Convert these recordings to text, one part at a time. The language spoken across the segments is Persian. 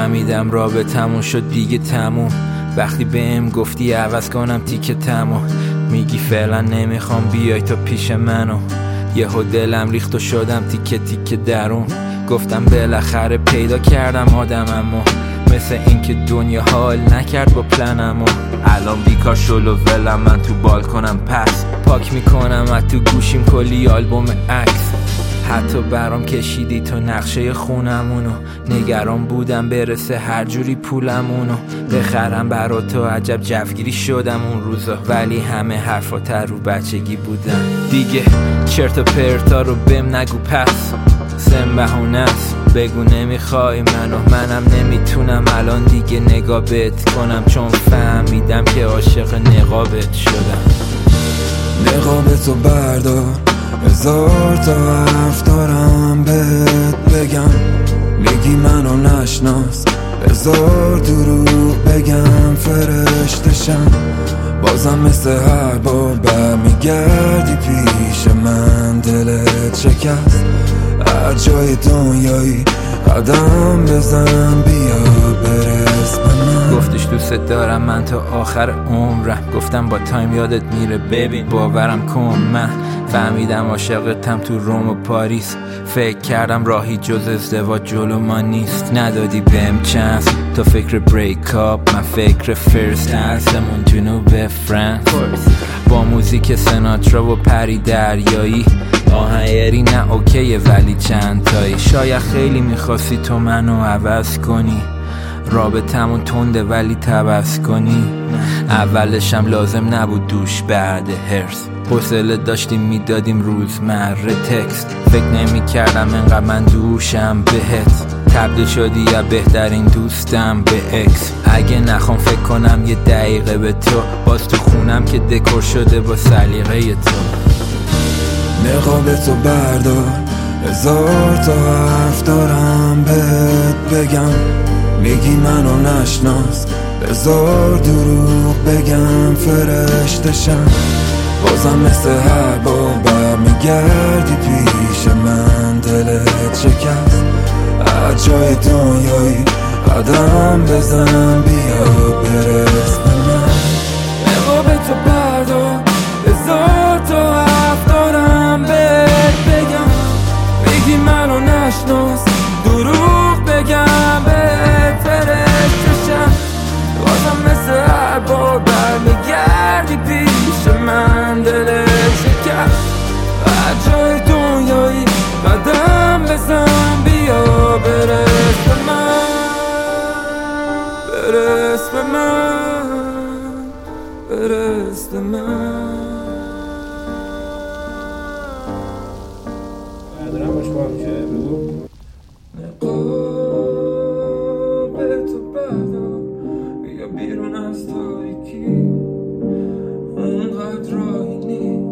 فهمیدم رابطمون شد دیگه تموم. وقتی بهم گفتی عوض کنم تیکه تموم، میگی فعلا نمیخوام بیای تو پیش منو. یهو دلم ریخت و شدم تیکه تیکه درون. گفتم بالاخره پیدا کردم آدممو، مثل این که دنیا حال نکرد با پلنمو. الان بیکار شلو ولم من تو بالکنم، پس پاک میکنم از تو گوشیم کلی آلبوم عکس. حتی برام کشیدی تو نقشه خونمونو، نگران بودم برسه هر جوری پولمونو بخرم برا تو. عجب جوگیری شدم اون روزا، ولی همه حرفات رو بچگی بودن دیگه. چرت و پرتا رو بهم نگو پس، سم بهونست بگو نمیخوای منم نمیتونم الان دیگه نگاه بهت کنم، چون فهمیدم که عاشق نقابت شدم. نقابتو بردار، هزار تا حرف دارم بهت بگم. میگی منو نشناس، هزار دروغ بگم فرشتشم. بازم مثل هر بار برمیگردی پیش من، دلت شکست. هر جای دنیایی قدم بزن بیا برس به من. گفتش دوست دارم من تا آخر عمرم، گفتم با تایم یادت میره ببین باورم کن. من فهمیدم عاشقتم تو روم و پاریس، فکر کردم راهی جز ازدواج جلو ما نیست. ندادی بهم چانس تو فکر بریک اپ، من فکر فرست کلاسمون جنوب فرانس. با موزیک سناترا و پری دریایی، آهنگری نه اوکیه ولی چند تایی. شاید خیلی میخواستی تو منو عوض کنی، رابطمون تنده ولی تبس کنی. اولشم لازم نبود دوش بعد هرس، حوصله داشتیم میدادیم روزمره تکست. فکر نمی کردم انقدر من دوشم بهت، تبدیل شدی یا بهترین دوستم به اکس. اگه نخوام فکر کنم یه دقیقه به تو، باز تو خونم که دکور شده با سلیقه تو. نقابتو بردار، هزار تا حرف دارم بهت بگم. میگی منو نشناس، هزار دروغ بگم فرشتشم. بازم مثل هر بار برمیگردی پیش من، دلت شکست. هر جای دنیایی قدم بزن بیا برس به من. نقابتو بردار، هزار تا حرف دارم بهت بگم. میگی منو نشناس، دروغ بگم بهت فرشتشم. بازم مثل هر بار برمیگردی پیش من، دلت شکست. هر جای دنیایی قدم بزن بیا برس به من، برس به من، برس به من. دارم باش با میشه بگو. نقابتو بردار، بیا بیرون از تاریکی، اونقدر راهی نیست.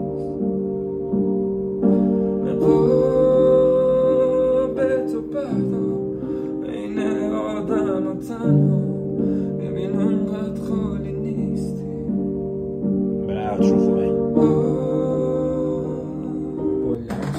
نقابتو بردار بین آدم و تنها، ببین اونقدر خالی نیستی. برای عقد رو خوبه.